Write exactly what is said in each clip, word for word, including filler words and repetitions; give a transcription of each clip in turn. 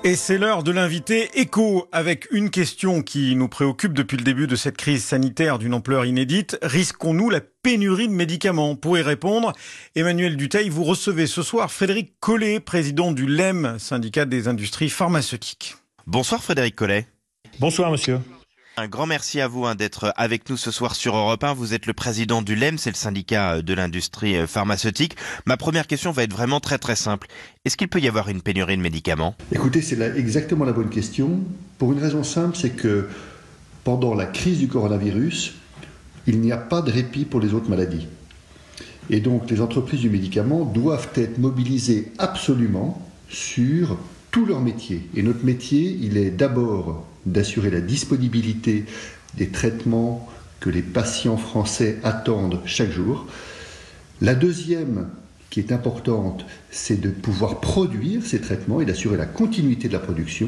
Et c'est l'heure de l'invité écho avec une question qui nous préoccupe depuis le début de cette crise sanitaire d'une ampleur inédite. Risquons-nous la pénurie de médicaments? Pour y répondre, Emmanuel Dutheil, vous recevez ce soir Frédéric Collet, président du L E M, syndicat des industries pharmaceutiques. Bonsoir Frédéric Collet. Bonsoir monsieur. Un grand merci à vous hein, d'être avec nous ce soir sur Europe un. Vous êtes le président du L E M, c'est le syndicat de l'industrie pharmaceutique. Ma première question va être vraiment très très simple. Est-ce qu'il peut y avoir une pénurie de médicaments? Écoutez, c'est la, exactement la bonne question. Pour une raison simple, c'est que pendant la crise du coronavirus, il n'y a pas de répit pour les autres maladies. Et donc les entreprises du médicament doivent être mobilisées absolument sur tout leur métier. Et notre métier, il est d'abord d'assurer la disponibilité des traitements que les patients français attendent chaque jour. La deuxième, qui est importante, c'est de pouvoir produire ces traitements et d'assurer la continuité de la production.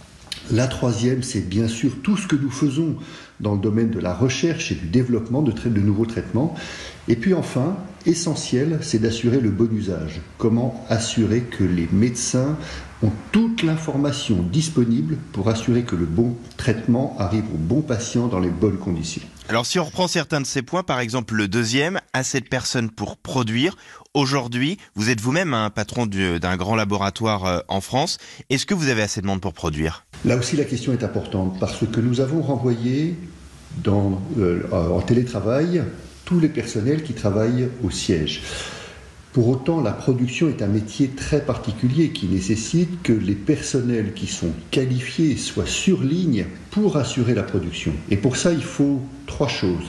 La troisième, c'est bien sûr tout ce que nous faisons dans le domaine de la recherche et du développement de, tra- de nouveaux traitements. Et puis enfin, essentiel, c'est d'assurer le bon usage. Comment assurer que les médecins ont toute l'information disponible pour assurer que le bon traitement arrive au bon patient dans les bonnes conditions. Alors si on reprend certains de ces points, par exemple le deuxième, assez de personnes pour produire. Aujourd'hui, vous êtes vous-même un patron du, d'un grand laboratoire en France. Est-ce que vous avez assez de monde pour produire? Là aussi la question est importante parce que nous avons renvoyé dans, euh, en télétravail tous les personnels qui travaillent au siège. Pour autant, la production est un métier très particulier qui nécessite que les personnels qui sont qualifiés soient sur ligne pour assurer la production. Et pour ça, il faut trois choses.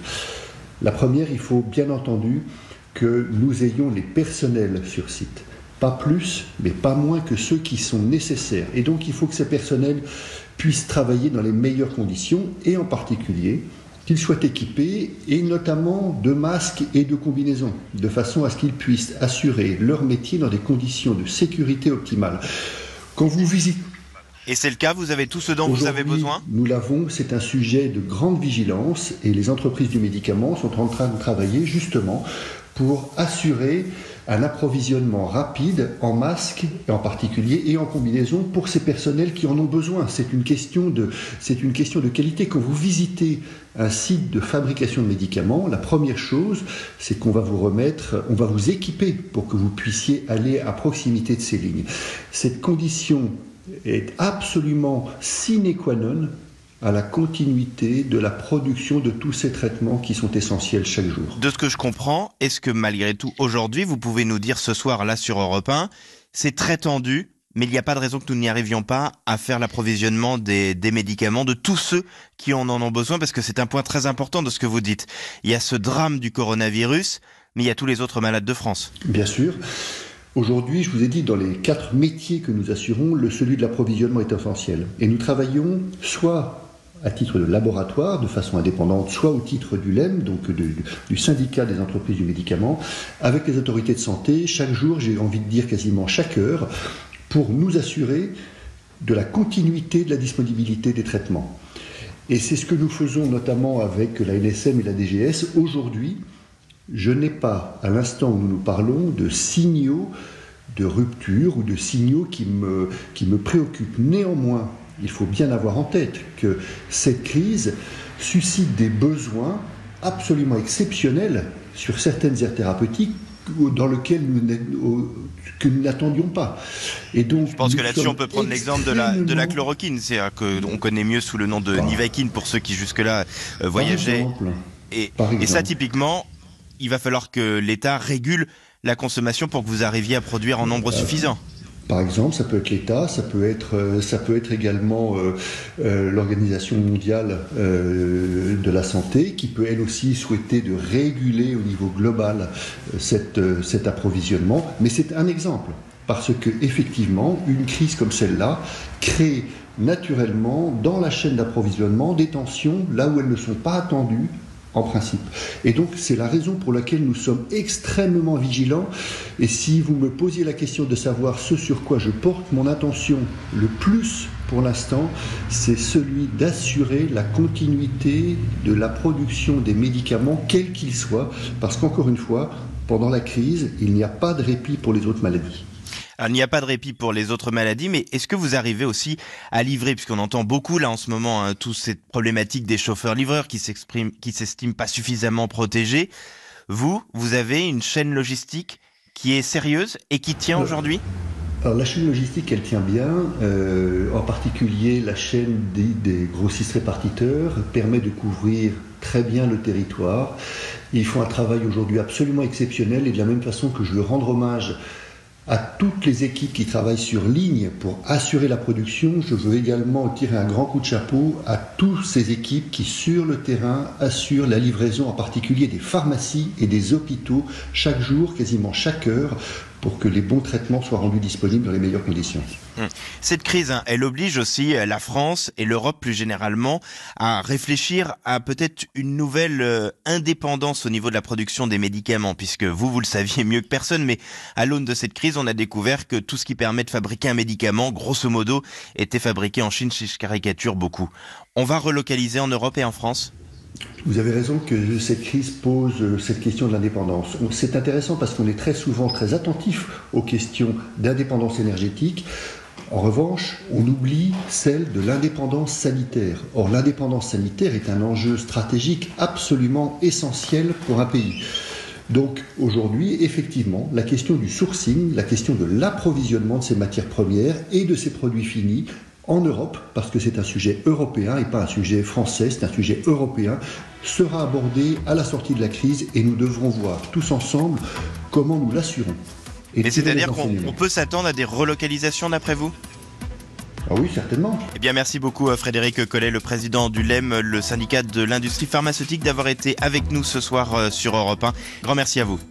La première, il faut bien entendu que nous ayons les personnels sur site. Pas plus, mais pas moins que ceux qui sont nécessaires. Et donc, il faut que ces personnels puissent travailler dans les meilleures conditions et en particulier qu'ils soient équipés, et notamment de masques et de combinaisons, de façon à ce qu'ils puissent assurer leur métier dans des conditions de sécurité optimales. Quand vous visitez... Et c'est le cas, vous avez tout ce dont vous avez besoin? Nous l'avons, c'est un sujet de grande vigilance, et les entreprises du médicament sont en train de travailler justement pour assurer un approvisionnement rapide en masques, en particulier, et en combinaison pour ces personnels qui en ont besoin. C'est une question de, c'est une question de qualité. Quand vous visitez un site de fabrication de médicaments, la première chose, c'est qu'on va vous remettre, on va vous équiper pour que vous puissiez aller à proximité de ces lignes. Cette condition est absolument sine qua non à la continuité de la production de tous ces traitements qui sont essentiels chaque jour. De ce que je comprends, est-ce que malgré tout, aujourd'hui, vous pouvez nous dire ce soir, là sur Europe un, c'est très tendu, mais il n'y a pas de raison que nous n'y arrivions pas à faire l'approvisionnement des, des médicaments de tous ceux qui en en ont besoin, parce que c'est un point très important de ce que vous dites. Il y a ce drame du coronavirus, mais il y a tous les autres malades de France. Bien sûr. Aujourd'hui, je vous ai dit, dans les quatre métiers que nous assurons, le, celui de l'approvisionnement est essentiel. Et nous travaillons soit à titre de laboratoire, de façon indépendante, soit au titre du L E M, donc de, du syndicat des entreprises du médicament, avec les autorités de santé, chaque jour, j'ai envie de dire quasiment chaque heure, pour nous assurer de la continuité de la disponibilité des traitements. Et c'est ce que nous faisons notamment avec la N S M et la D G S. Aujourd'hui, je n'ai pas, à l'instant où nous nous parlons, de signaux de rupture ou de signaux qui me, qui me préoccupent. Néanmoins, il faut bien avoir en tête que cette crise suscite des besoins absolument exceptionnels sur certaines aires thérapeutiques dans lesquelles nous, que nous n'attendions pas. Et donc, je pense que là-dessus, on peut prendre l'exemple de la, de la chloroquine. C'est-à-dire qu'on connaît mieux sous le nom de Nivaquine pour ceux qui jusque-là euh, voyageaient. Et, et ça, typiquement, il va falloir que l'État régule la consommation pour que vous arriviez à produire en nombre suffisant. Par exemple, ça peut être l'État, ça peut être, ça peut être également euh, euh, l'Organisation mondiale euh, de la santé, qui peut elle aussi souhaiter de réguler au niveau global euh, cette, euh, cet approvisionnement. Mais c'est un exemple, parce que effectivement, une crise comme celle-là crée naturellement dans la chaîne d'approvisionnement des tensions là où elles ne sont pas attendues. En principe. Et donc, c'est la raison pour laquelle nous sommes extrêmement vigilants. Et si vous me posiez la question de savoir ce sur quoi je porte mon attention le plus pour l'instant, c'est celui d'assurer la continuité de la production des médicaments, quels qu'ils soient. Parce qu'encore une fois, pendant la crise, il n'y a pas de répit pour les autres maladies. Alors, il n'y a pas de répit pour les autres maladies, mais est-ce que vous arrivez aussi à livrer, puisqu'on entend beaucoup là en ce moment, hein, toute cette problématique des chauffeurs-livreurs qui s'expriment, qui s'estiment pas suffisamment protégés. Vous, vous avez une chaîne logistique qui est sérieuse et qui tient aujourd'hui ? Alors la chaîne logistique, elle tient bien, euh, en particulier la chaîne des, des grossistes répartiteurs permet de couvrir très bien le territoire. Ils font un travail aujourd'hui absolument exceptionnel et de la même façon que je veux rendre hommage à toutes les équipes qui travaillent sur ligne pour assurer la production, je veux également tirer un grand coup de chapeau à toutes ces équipes qui, sur le terrain, assurent la livraison, en particulier des pharmacies et des hôpitaux, chaque jour, quasiment chaque heure, pour que les bons traitements soient rendus disponibles dans les meilleures conditions. Cette crise, hein, elle oblige aussi la France et l'Europe plus généralement à réfléchir à peut-être une nouvelle euh, indépendance au niveau de la production des médicaments, puisque vous, vous le saviez mieux que personne, mais à l'aune de cette crise, on a découvert que tout ce qui permet de fabriquer un médicament, grosso modo, était fabriqué en Chine, si je caricature beaucoup. On va relocaliser en Europe et en France ? Vous avez raison que cette crise pose cette question de l'indépendance. C'est intéressant parce qu'on est très souvent très attentif aux questions d'indépendance énergétique. En revanche, on oublie celle de l'indépendance sanitaire. Or, l'indépendance sanitaire est un enjeu stratégique absolument essentiel pour un pays. Donc aujourd'hui, effectivement, la question du sourcing, la question de l'approvisionnement de ces matières premières et de ces produits finis en Europe, parce que c'est un sujet européen et pas un sujet français, c'est un sujet européen, sera abordé à la sortie de la crise et nous devrons voir tous ensemble comment nous l'assurons. Et, et c'est-à-dire qu'on on peut s'attendre à des relocalisations d'après vous ? Ah oui, certainement. Eh bien, merci beaucoup Frédéric Collet, le président du L E M, le syndicat de l'industrie pharmaceutique, d'avoir été avec nous ce soir sur Europe un. Grand merci à vous.